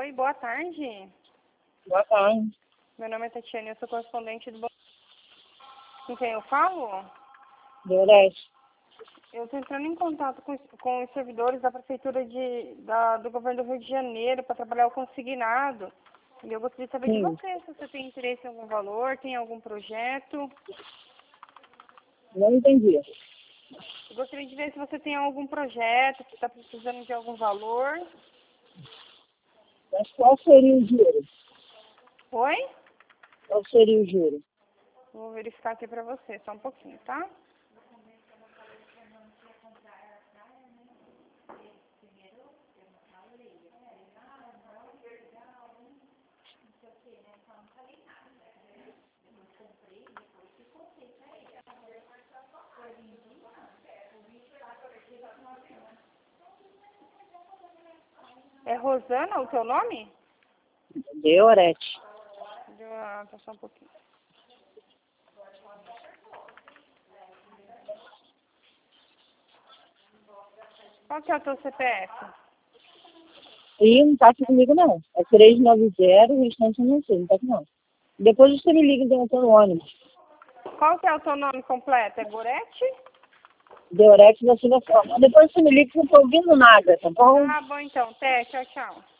Oi, boa tarde. Boa tarde. Meu nome é Tatiana, eu sou correspondente do... Com quem eu falo? Deurete. Eu estou entrando em contato com os servidores da Prefeitura do Governo do Rio de Janeiro para trabalhar o consignado. E eu gostaria de saber de você, se você tem interesse em algum valor, tem algum projeto. Não entendi. Eu gostaria de ver se você tem algum projeto, que está precisando de algum valor. Mas qual seria o juro? Oi? Qual seria o juro? Vou verificar aqui para você, só um pouquinho, tá? É Rosana o teu nome? Deurete. Tá só um pouquinho. Qual que é o teu CPF? E não tá aqui comigo, não. É 390, o restante eu não sei, não tá aqui, não. Depois você me liga, então, eu tô no ônibus. Qual que é o teu nome completo? É Gorete? Deurete da Silva Forma. Depois você me liga, que eu não tô ouvindo nada, tá bom? Tá bom então. Até. Tchau, tchau.